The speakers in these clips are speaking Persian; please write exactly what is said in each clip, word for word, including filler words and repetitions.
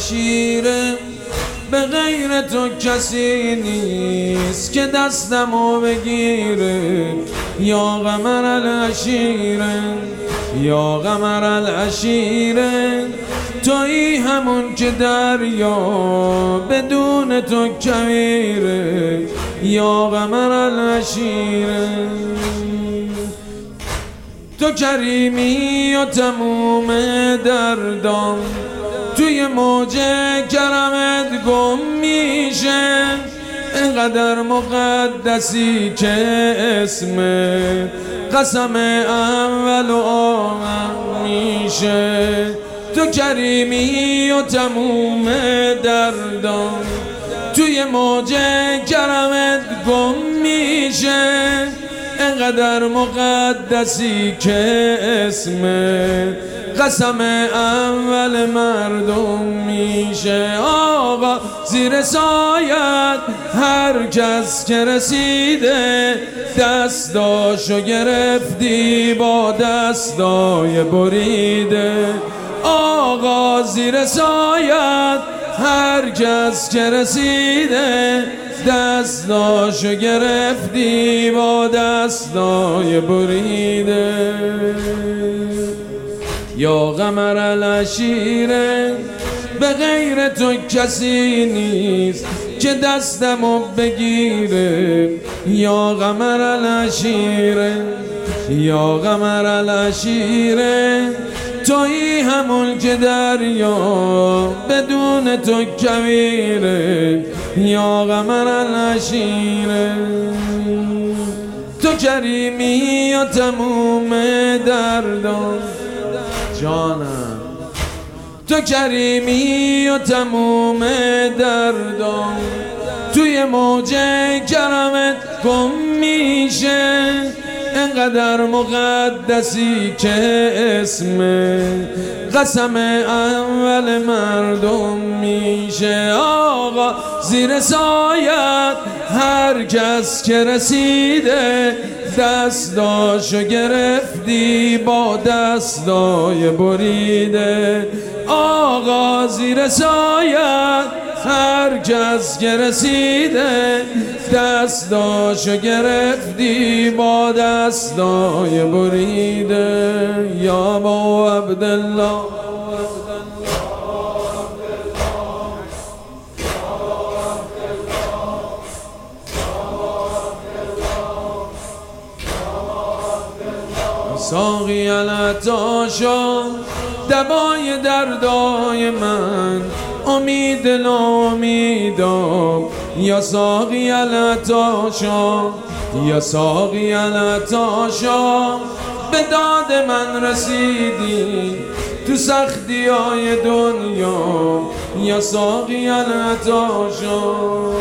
شیره به غیر تو کسی نیست که دستمو بگیره یا قمر العشیره یا قمر العشیره تویی همون که دریا بدون تو کویره یا قمر العشیره تو کریمی و تموم دردام توی موج کرمت گم میشه اینقدر مقدسی که اسمت قسم اول و آخر میشه تو کریمی و تموم دردام توی موج کرمت گم میشه اینقدر مقدسی که اسمت قسم اول مردم میشه آقا زیر سایت هر کس که رسیده دستاشو گرفتی با دستای بریده آقا زیر سایت هر کس که رسیده دستاشو گرفتی با دستای بریده یا قمر العشیره به غیر تو کسی نیست که دستمو بگیره یا قمر العشیره یا قمر العشیره تویی همون که دریا بدون تو کویره یا قمر العشیره تو کریمی و تموم دردان جانم تو کریمی و تموم دردان توی موج کرمت گم میشه اینقدر مقدسی که اسم قسم اول مردم میشه آقا زیر سایت هر کس که رسیده دستاشو گرفتی با دستای بریده آقا زیر سایت هر کس که رسیده دستاشو گرفتی با دستای بریده یا با عبدالله ساقی العطاشا دوای دردای من امید ناامیدم یا ساقی العطاشا یا ساقی العطاشا به داد من رسیدی تو سختی های دنیا یا ساقی العطاشا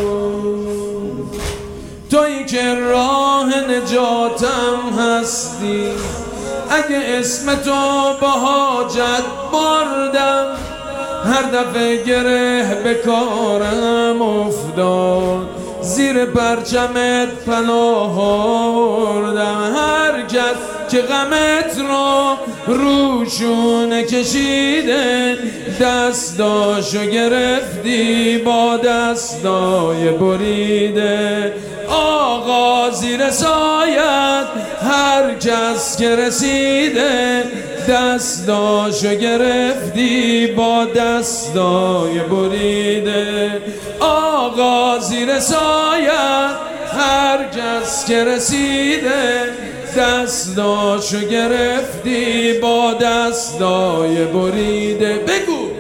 تویی که راه نجاتم هستی اگه اسم تو با حاجت بردم هر دفعه گره به کارم افتاد زیر پرچمت پناه آوردم هر کس که غمت رو روشونه کشیده دستاشو گرفتی با دستای بریده آقا زیر سایت هر کس که رسیده دستاشو گرفتی با دستای بریده آقا زیر سایت هر کس که رسیده دستاشو گرفتی با دستای بریده بگو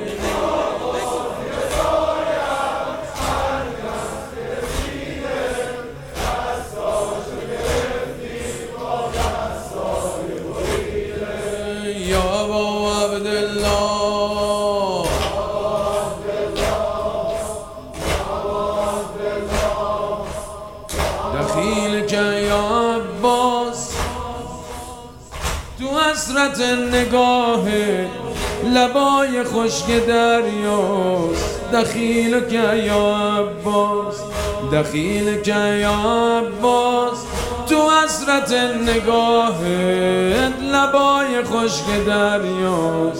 دخیل که یا عباس تو حسرت نگاه لبای خشک دریاست دخیل که یا عباس دخیل که یا عباس تو حسرت نگاه لبای خشک دریاست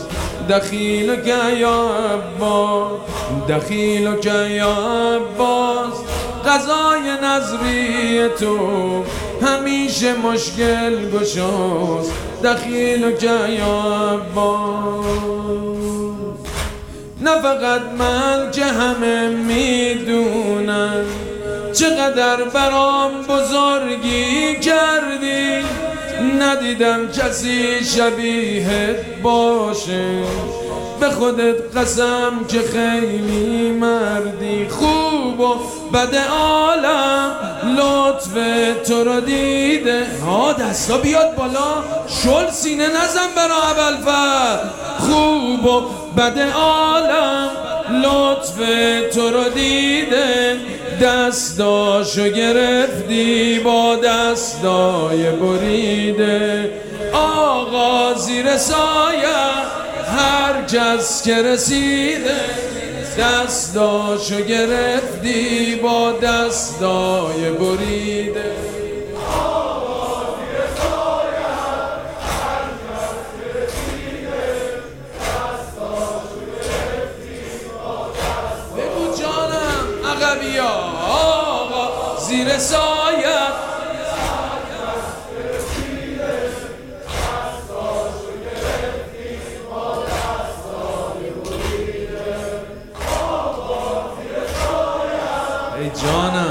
دخیلک یا عباس دخیلک یا عباس قضای نظری تو همیشه مشکل گشاست دخیلک یا عباس نه فقط من که همه میدونن چقدر برام بزرگی کردی ندیدم کسی شبیهت باشه به خودت قسم که خیلی مردی خوب و بد عالم لطف تو رو دیده ها دستا بیاد بالا شل سینه نزن برا ابوالفضل خوب و بد عالم لطف تو رو دیده دستاشو گرفتی با دستای بریده آقا زیر سایه هر کس که رسیده دستاشو گرفتی با دستای بریده آقا زیر سایه هر کس که رسیده دستاشو گرفتی با دستای بگو جانم عقبیا آقا زیر سایه ای جانم